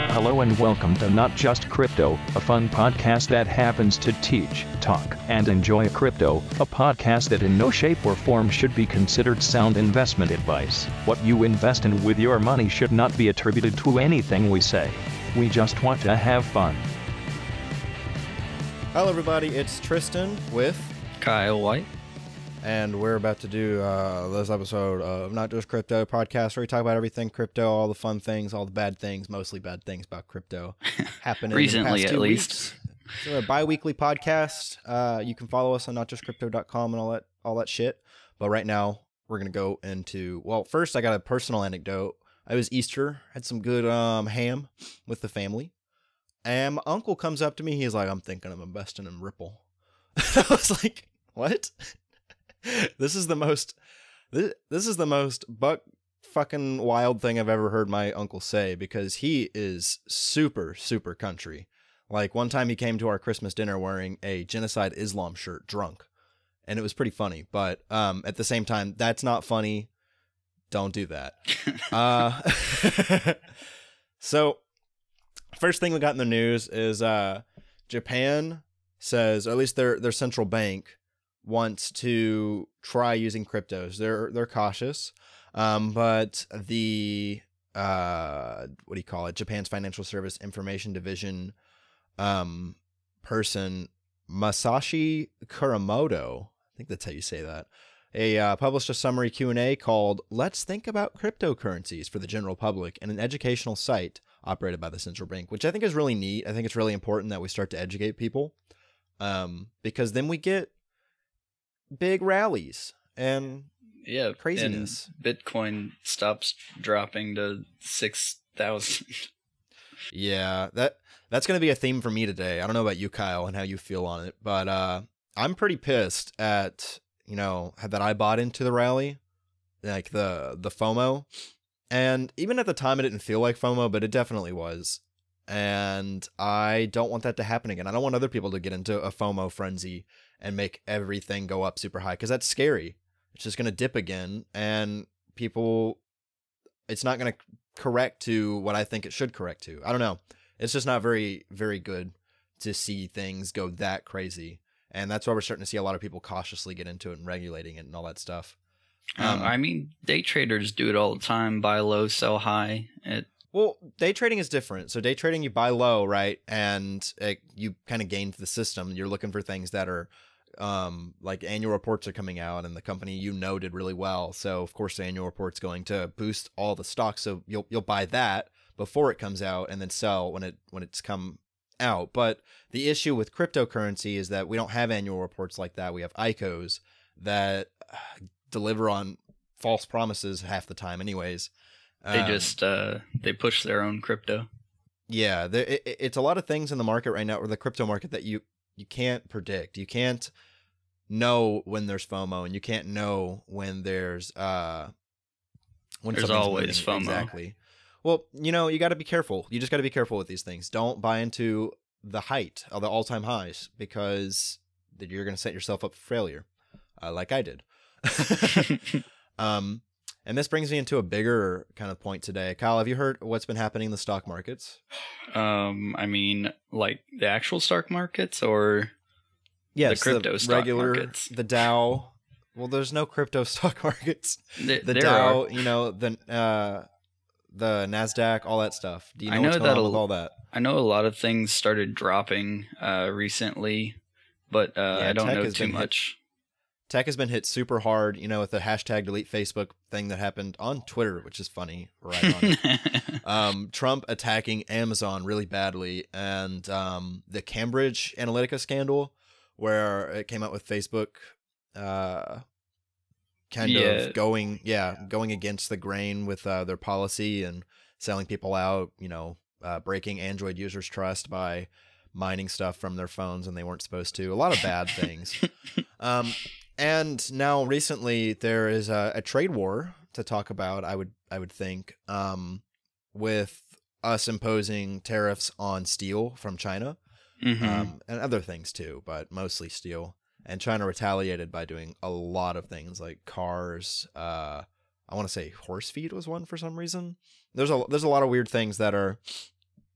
Hello and welcome to Not Just Crypto, a fun podcast that happens to teach, talk, and enjoy crypto, a podcast that in no shape or form should be considered sound investment advice. What you invest in with your money should not be attributed to anything we say. We just want to have fun. Hello everybody, it's Tristan with Kyle White. And we're about to do this episode of Not Just Crypto podcast where we talk about everything crypto, all the fun things, all the bad things, mostly bad things about crypto happening recently in the past at 2 least. weeks. So a bi-weekly podcast. You can follow us on notjustcrypto.com and all that shit. But right now we're going to go into, well, first I got a personal anecdote. It was Easter, had some good ham with the family. And my uncle comes up to me, he's like, I'm thinking of investing in Ripple. I was like, what? This is the most buck fucking wild thing I've ever heard my uncle say, because he is super, super country. Like one time he came to our Christmas dinner wearing a Genocide Islam shirt, drunk. And it was pretty funny. But at the same time, that's not funny. Don't do that. So first thing we got in the news is Japan says, or at least their central bank wants to try using cryptos. They're cautious, but the what do you call it? Japan's Financial Service Information Division person Masashi Kuramoto, I think that's how you say that, published a summary Q&A called "Let's Think About Cryptocurrencies" for the general public and an educational site operated by the central bank, which I think is really neat. I think it's really important that we start to educate people, because then we get big rallies and craziness. And Bitcoin stops dropping to 6,000. Yeah, that's going to be a theme for me today. I don't know about you, Kyle, and how you feel on it, but I'm pretty pissed at, that I bought into the rally, like the FOMO. And even at the time, it didn't feel like FOMO, but it definitely was. And I don't want that to happen again. I don't want other people to get into a FOMO frenzy and make everything go up super high, because that's scary. It's just going to dip again, and it's not going to correct to what I think it should correct to. I don't know. It's just not very, very good to see things go that crazy. And that's why we're starting to see a lot of people cautiously get into it and regulating it and all that stuff. I mean, day traders do it all the time. Buy low, sell high. Well, day trading is different. So day trading, you buy low, right? And you kind of gain the system. You're looking for things that are like annual reports are coming out and the company did really well. So of course the annual report's going to boost all the stocks. So you'll buy that before it comes out and then sell when it's come out. But the issue with cryptocurrency is that we don't have annual reports like that. We have ICOs that deliver on false promises half the time anyways. They just they push their own crypto. Yeah, it's a lot of things in the market right now, or the crypto market, that you can't predict. You can't know when there's FOMO, and you can't know when there's always FOMO. Exactly. Well, you got to be careful. You just got to be careful with these things. Don't buy into the height of the all-time highs, because you're going to set yourself up for failure, like I did. And this brings me into a bigger kind of point today. Kyle, have you heard what's been happening in the stock markets? I mean, like the actual stock markets, or yes, the crypto stock regular, markets? The Dow. Well, there's no crypto stock markets. The there Dow, are. The NASDAQ, all that stuff. Do you know what's going on with all that? I know a lot of things started dropping recently, but I don't know too much. Tech has been hit super hard, with the hashtag delete Facebook thing that happened on Twitter, which is funny, right on it. Trump attacking Amazon really badly, and the Cambridge Analytica scandal, where it came out with Facebook of going against the grain with their policy and selling people out, breaking Android users' trust by mining stuff from their phones when they weren't supposed to. A lot of bad things. And now recently there is a trade war to talk about, I would think, with us imposing tariffs on steel from China, and other things too, but mostly steel. And China retaliated by doing a lot of things like cars. I want to say horse feed was one for some reason. There's a lot of weird things that are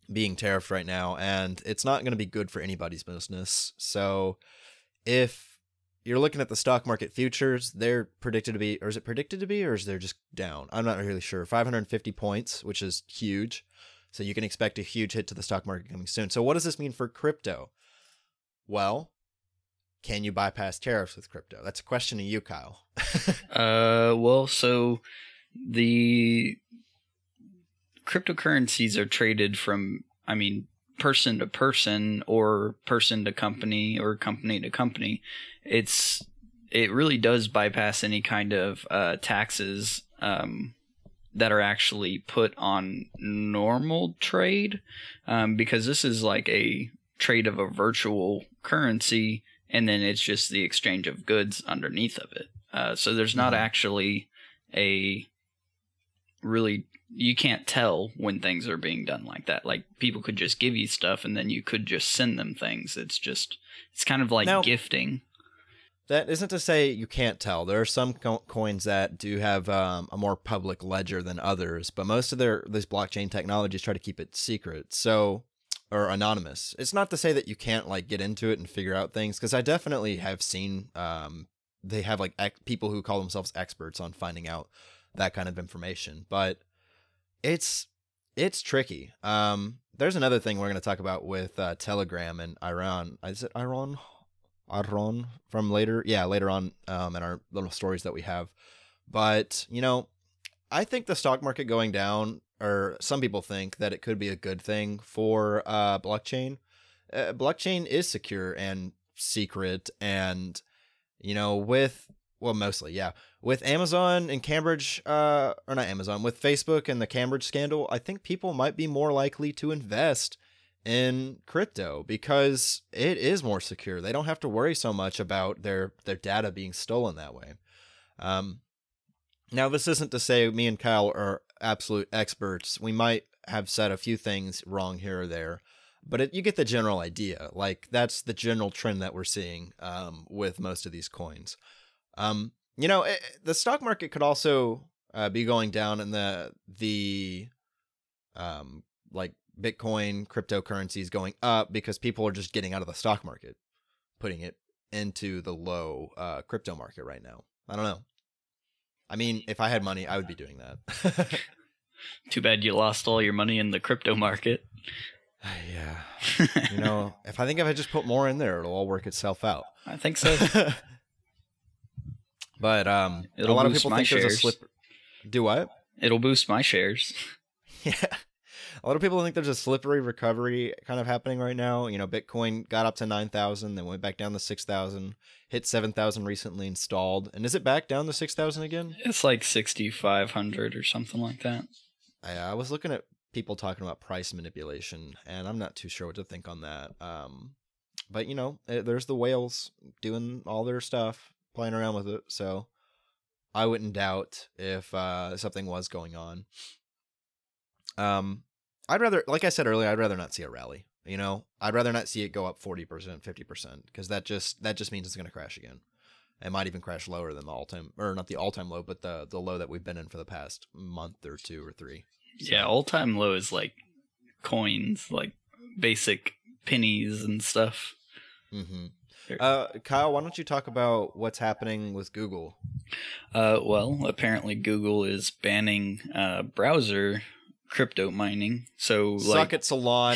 being tariffed right now, and it's not going to be good for anybody's business. So if you're looking at the stock market futures, they're predicted to be, or is it predicted to be, or is they're just down? I'm not really sure. 550 points, which is huge. So you can expect a huge hit to the stock market coming soon. So what does this mean for crypto? Well, can you bypass tariffs with crypto? That's a question to you, Kyle. Well, so the cryptocurrencies are traded from, I mean, person to person or person to company or company to company. It really does bypass any kind of taxes that are actually put on normal trade, because this is like a trade of a virtual currency, and then it's just the exchange of goods underneath of it. So there's not actually a really, you can't tell when things are being done like that. Like, people could just give you stuff and then you could just send them things. It's kind of like now, gifting. That isn't to say you can't tell. There are some coins that do have a more public ledger than others, but most of these blockchain technologies try to keep it secret, or anonymous. It's not to say that you can't like get into it and figure out things, because I definitely have seen they have like people who call themselves experts on finding out that kind of information, but it's tricky. There's another thing we're going to talk about with Telegram and Iran. Is it Iran from later? Yeah, later on in our little stories that we have. But, I think the stock market going down, or some people think that it could be a good thing for blockchain. Blockchain is secure and secret, and, with Amazon and Cambridge, or not Amazon, with Facebook and the Cambridge scandal, I think people might be more likely to invest in crypto because it is more secure. They don't have to worry so much about their data being stolen that way. Now, this isn't to say me and Kyle are absolute experts. We might have said a few things wrong here or there, but you get the general idea. Like, that's the general trend that we're seeing with most of these coins. The stock market could also be going down, and the like Bitcoin, cryptocurrencies going up because people are just getting out of the stock market, putting it into the low crypto market right now. I don't know. I mean, if I had money, I would be doing that. Too bad you lost all your money in the crypto market. Yeah. If I just put more in there, it'll all work itself out. I think so. But a lot of people think there's a slip. Do what? It'll boost my shares. Yeah. A lot of people think there's a slippery recovery kind of happening right now. Bitcoin got up to 9,000, then went back down to 6,000, hit 7,000 recently, and stalled. And is it back down to 6,000 again? It's like 6,500 or something like that. I was looking at people talking about price manipulation, and I'm not too sure what to think on that. But, there's the whales doing all their stuff, playing around with it. So I wouldn't doubt if something was going on. I'd rather, like I said earlier, I'd rather not see a rally. I'd rather not see it go up 40%, 50%, because that just means it's going to crash again. It might even crash lower than the all-time, or not the all-time low, but the low that we've been in for the past month or two or three. So. Yeah, all-time low is like coins, like basic pennies and stuff. Mm-hmm. Kyle, why don't you talk about what's happening with Google? Well, apparently Google is banning browser crypto mining. So suck it, Salon.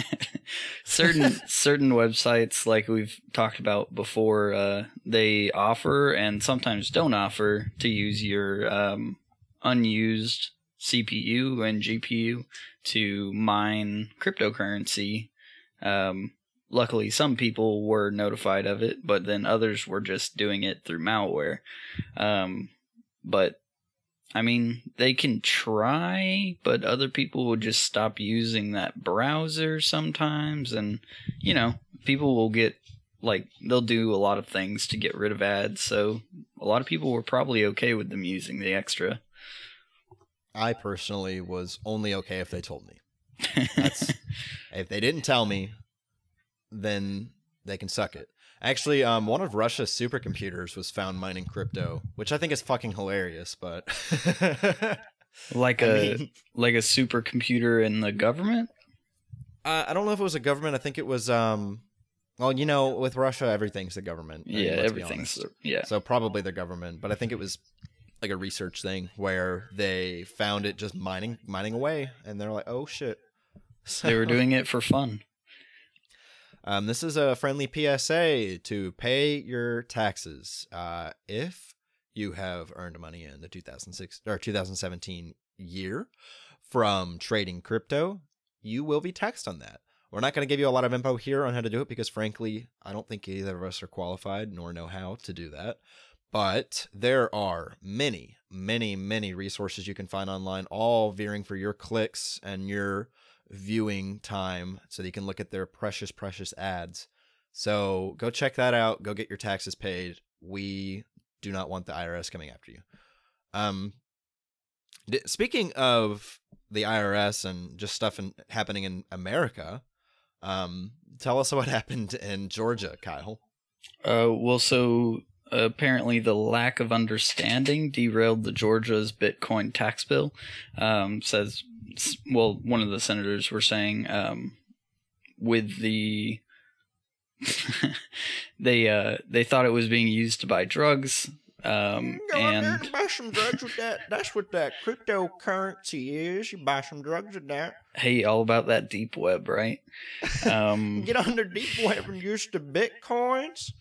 certain websites, like we've talked about before, they offer and sometimes don't offer to use your unused CPU and GPU to mine cryptocurrency. Luckily, some people were notified of it, but then others were just doing it through malware. But I mean, they can try, but other people will just stop using that browser sometimes. And, people will get, they'll do a lot of things to get rid of ads. So a lot of people were probably okay with them using the extra. I personally was only okay if they told me. If they didn't tell me, then they can suck it. Actually, one of Russia's supercomputers was found mining crypto, which I think is fucking hilarious, but like a supercomputer in the government? I don't know if it was a government. I think it was well, you know, with Russia, everything's the government. I mean, Yeah, let's be everything's honest. yeah. So probably the government, but I think it was like a research thing where they found it just mining away, and they're like, oh shit. They were doing it for fun. This is a friendly PSA to pay your taxes. If you have earned money in the 2006 or 2017 year from trading crypto, you will be taxed on that. We're not going to give you a lot of info here on how to do it because, frankly, I don't think either of us are qualified nor know how to do that. But there are many, many, many resources you can find online, all veering for your clicks and your viewing time so that you can look at their precious, precious ads. So go check that out. Go get your taxes paid. We do not want the IRS coming after you. Speaking of the IRS and just stuff happening in America, tell us what happened in Georgia, Kyle. Well, so apparently the lack of understanding derailed the Georgia's Bitcoin tax bill. Says, well, one of the senators were saying, with the they thought it was being used to buy drugs. And buy some drugs with that. That's what that cryptocurrency is. You buy some drugs with that. Hey, all about that deep web, right? Get on the deep web and use the bitcoins.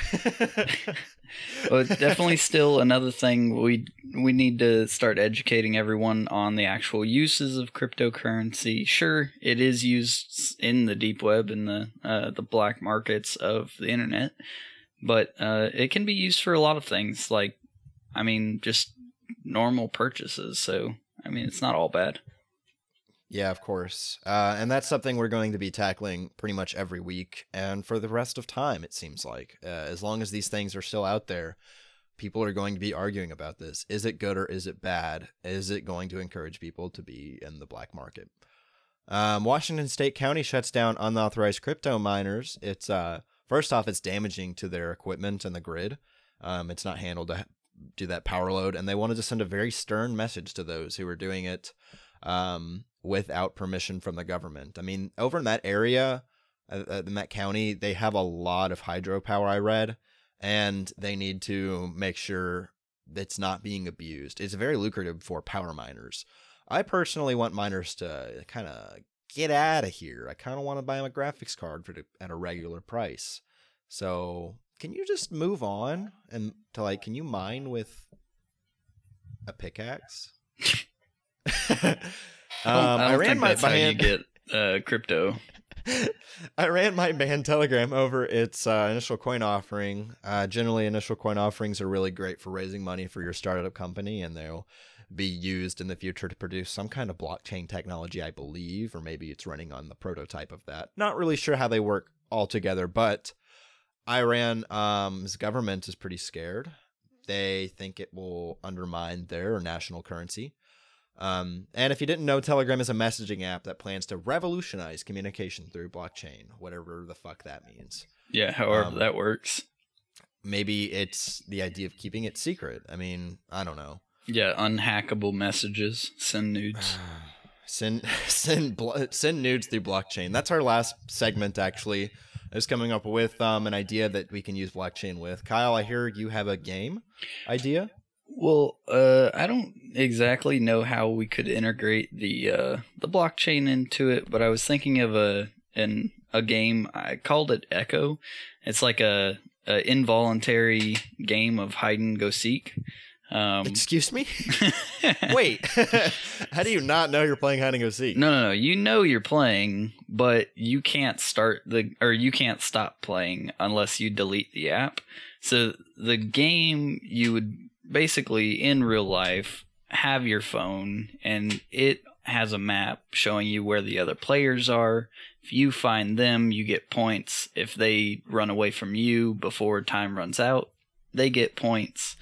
Well, it's definitely still another thing we need to start educating everyone on the actual uses of cryptocurrency. Sure, it is used in the deep web and the black markets of the internet, but it can be used for a lot of things, like, I mean, just normal purchases. So, I mean, it's not all bad. Yeah, of course. And that's something we're going to be tackling pretty much every week and for the rest of time, it seems like. As long as these things are still out there, people are going to be arguing about this. Is it good or is it bad? Is it going to encourage people to be in the black market? Washington State County shuts down unauthorized crypto miners. It's first off, it's damaging to their equipment and the grid. It's not handled to do that power load, and they wanted to send a very stern message to those who were doing it without permission from the government. I mean, over in that area, in that county, they have a lot of hydropower, I read, and they need to make sure it's not being abused. It's very lucrative for power miners. I personally want miners to kind of get out of here. I kind of want to buy them a graphics card at a regular price. So can you just move on and to like, can you mine with a pickaxe? I ran my how you get crypto. I ran my band Telegram over its initial coin offering. Generally, initial coin offerings are really great for raising money for your startup company, and they'll be used in the future to produce some kind of blockchain technology, I believe, or maybe it's running on the prototype of that. Not really sure how they work all together, but Iran's government is pretty scared. They think it will undermine their national currency. And if you didn't know, Telegram is a messaging app that plans to revolutionize communication through blockchain, whatever the fuck that means. Yeah, however that works. Maybe it's the idea of keeping it secret. I mean, I don't know. Yeah, unhackable messages, send nudes. Send nudes through blockchain. That's our last segment, actually. I was coming up with an idea that we can use blockchain with. Kyle, I hear you have a game idea? Well, I don't exactly know how we could integrate the blockchain into it, but I was thinking of a game. I called it Echo. It's like a involuntary game of hide and go seek. Excuse me? Wait, how do you not know you're playing hide and go seek? No. You know you're playing, but you can't you can't stop playing unless you delete the app. So the game, you would basically in real life have your phone, and it has a map showing you where the other players are. If you find them, you get points. If they run away from you before time runs out, they get points.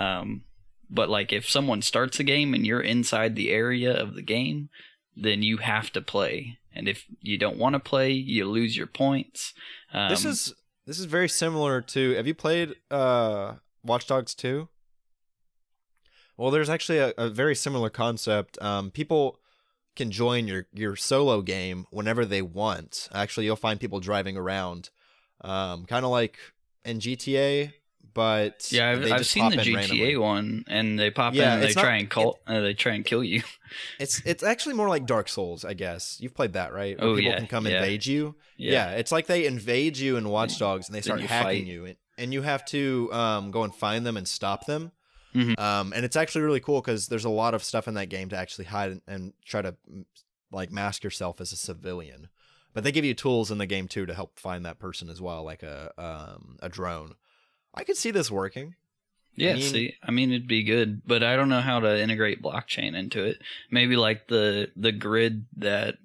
But like if someone starts a game and you're inside the area of the game, then you have to play. And if you don't want to play, you lose your points. This is very similar to, have you played Watch Dogs 2? Well, there's actually a very similar concept. People can join your solo game whenever they want. Actually, you'll find people driving around, kind of like in GTA. But yeah, I've seen the GTA randomly. one, and they pop in and they try and kill you. It's actually more like Dark Souls, I guess. You've played that, right? Where people can come invade you. Yeah, it's like they invade you in Watch Dogs, and they start hacking you, and you have to go and find them and stop them. Mm-hmm. And it's actually really cool because there's a lot of stuff in that game to actually hide and try to like mask yourself as a civilian. But they give you tools in the game too to help find that person as well, like a drone. I could see this working. Yeah, I mean, it'd be good, but I don't know how to integrate blockchain into it. Maybe like the grid that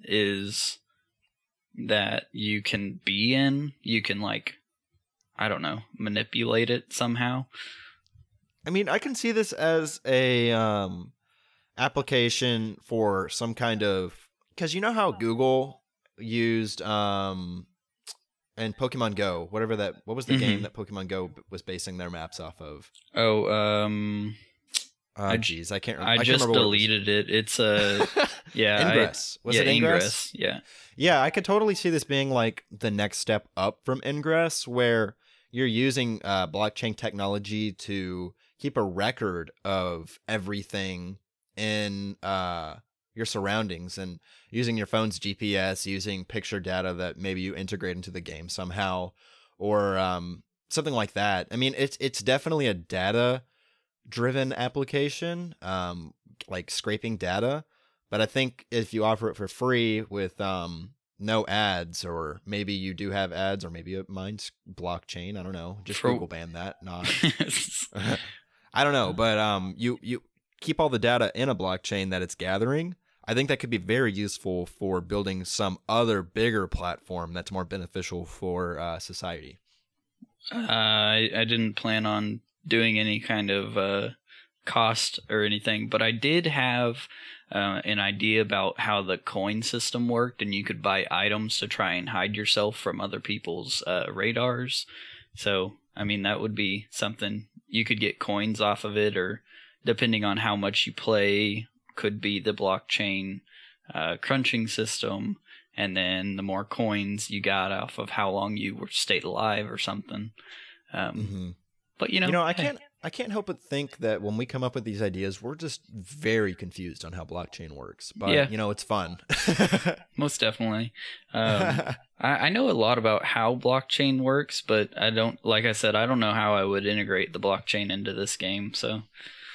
you can be in, you can like, I don't know, manipulate it somehow. I mean, I can see this as a application for some kind of, because you know how Google used and Pokemon Go, what was the game that Pokemon Go was basing their maps off of? Oh, I can't remember. I just deleted it. It's Ingress. Was it Ingress? Yeah. Yeah, I could totally see this being like the next step up from Ingress, where you're using blockchain technology to keep a record of everything in your surroundings, and using your phone's GPS, using picture data that maybe you integrate into the game somehow, or something like that. I mean, it's definitely a data-driven application, like scraping data. But I think if you offer it for free with no ads, or maybe you do have ads, or maybe it mines blockchain. I don't know. Just Google ban that. Not. I don't know, but you keep all the data in a blockchain that it's gathering. I think that could be very useful for building some other bigger platform that's more beneficial for society. I didn't plan on doing any kind of cost or anything, but I did have an idea about how the coin system worked, and you could buy items to try and hide yourself from other people's radars. So, I mean, that would be something. You could get coins off of it, or depending on how much you play, could be the blockchain crunching system, and then the more coins you got off of how long you were stayed alive or something. But I can't help but think that when we come up with these ideas, we're just very confused on how blockchain works. But it's fun. Most definitely. I know a lot about how blockchain works, but I don't know how I would integrate the blockchain into this game. So.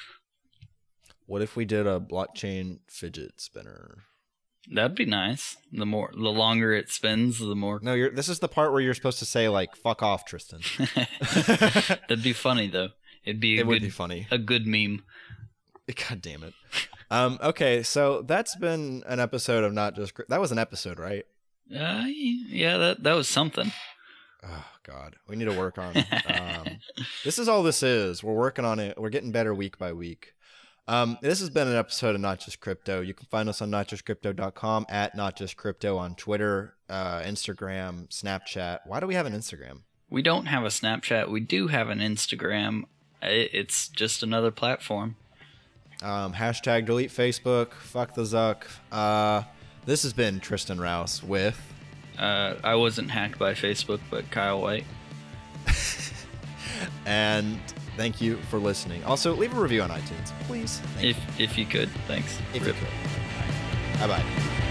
What if we did a blockchain fidget spinner? That'd be nice. The longer it spins, the more. No, this is the part where you're supposed to say like "fuck off, Tristan." That'd be funny though. It would be funny. A good meme. God damn it. Okay, so that's been an episode of Not Just. That was an episode, right? Yeah, that was something. Oh God, we need to work on. This is all this is. We're working on it. We're getting better week by week. This has been an episode of Not Just Crypto. You can find us on notjustcrypto.com, at notjustcrypto on Twitter, Instagram, Snapchat. Why do we have an Instagram? We don't have a Snapchat. We do have an Instagram. It's just another platform. Hashtag delete Facebook. Fuck the Zuck. This has been Tristan Rouse with... I wasn't hacked by Facebook, but Kyle White. And... thank you for listening. Also, leave a review on iTunes, please. If you could, thanks. If you could. Bye-bye.